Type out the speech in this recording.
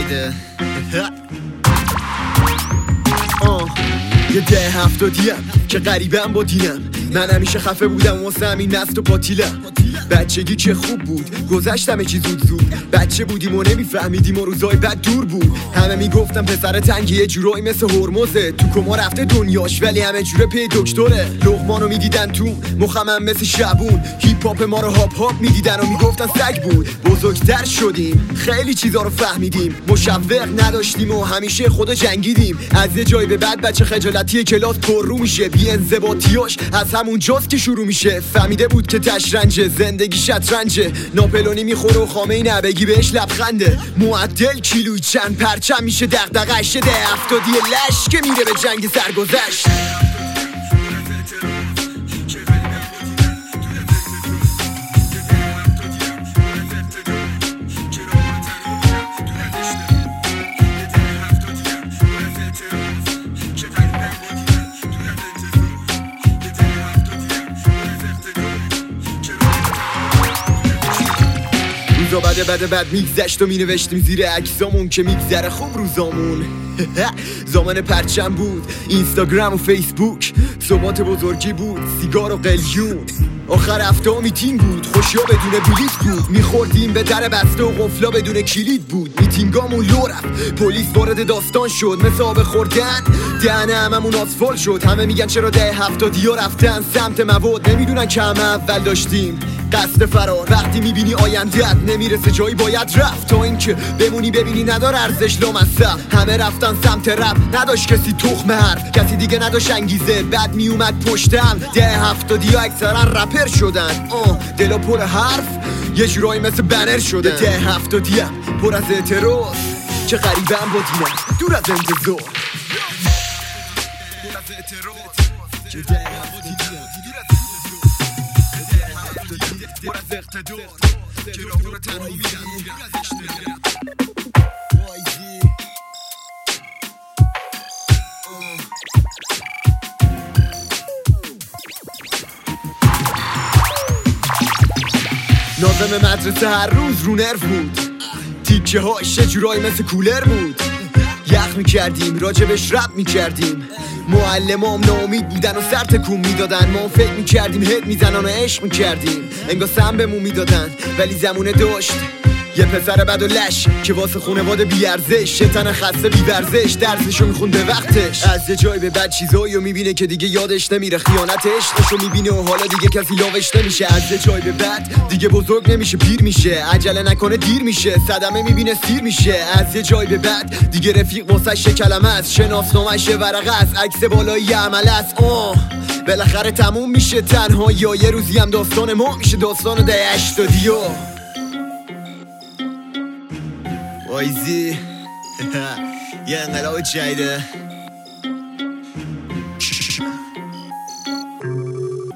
جدیده یه 10-70 که غریبم با دینم. من همیشه خفه بودم واسه همین نست و پاتیلم. بچگی که خوب بود گذشتم چی زود بچه بودیم و نمیفهمیدیم و روزای بد دور بود. همه میگفتم پسر تنگی یه جورایی مثل هرمزه، تو کما رفته دنیاش ولی همه جوره پی دکتره. لقمانو میدیدن تو مخمم مثل شبون، هیپ هاپ ما رو هاپ هاپ میدیدن و میگفتن سگ بود. بزرگتر شدیم خیلی چیزا رو فهمیدیم، مشوق نداشتیم و همیشه خدا جنگیدیم. از یه جای به بعد بچه خجالتی کلاس پر رو میشه، بی انضباطیاش از همون جاست که شروع میشه. فهمیده بود که تشرنج زندگی شطرنجه، ناپلونی میخوره و خامه‌ای بگی بهش لبخنده. معدل کیلوی چند پرچم میشه دغدغه‌اش، 10-70 لش که میره به جنگ سرگذشت. روزا بد میگذشت و مینوشتیم زیر عکسامون که میگذره خوب روزامون. زمان پرچم بود، اینستاگرام و فیسبوک، صبحات بزرگی بود، سیگار و قلیون. آخر هفته میتینگ بود، خوشیا بدون بلیط بود، میخوردیم به در بسته و قفلا بدون کلید بود. میتینگامون لو رفت، پلیس وارد داستان شد، مثل آب خوردن دهنه هممون آسفال شد. همه میگن چرا 10-70 رفتن سمت مواد، نمیدونن که همه اول داشتیم قصد فرار. وقتی میبینی آینده‌ات نمیرسه جایی باید رفت، تا اینکه بمونی ببینی نداره ارزش لامصب. همه رفتن سمت رپ، نداشت کسی تخم حرف، کسی دیگه نداشت انگیزه، بعد میومد پشتم 10-70 اکثرا رپر شدن. دلا پر حرف یه جورایی مثل بنر شده. 10-70 پر از اعتراض که غریبم با دینم، دور از انتظار. پر از اقتدار که راه رو تنها میرم. ناظم مدرسه هر روز رو نرو بود، تیکه هاش یه جورایی مثل کولر بود. یخ میکردیم راجبش رپ میکردیم، معلمام ناامید بودن و سر تکون میدادن. ما فکر میکردیم هد میزنن و عشق میکردیم، انگار سم بهمون میدادن ولی زمونه داشت یه پسر بد و لش که واسه خونواده بیارزش، شیطان خسته بیورزش، درسشو میخون به وقتش. از یه جای به بعد چیزاییو میبینه که دیگه یادش نمیره، خیانت عشقشو میبینه و حالا دیگه کسی لاوش نمیشه. از یه جای به بعد دیگه بزرگ نمیشه پیر میشه، عجله نکنه دیر میشه، صدمه میبینه سیر میشه. از یه جای به بعد دیگه رفیق واسش کلمه است، شناسنامه‌اش ورقه است، عکس بالایی عمل است. بالاخره تموم میشه تنها، یا یه روزی هم داستان ما میشه داستان 10-80. وایزی یه انقلاب جدیده.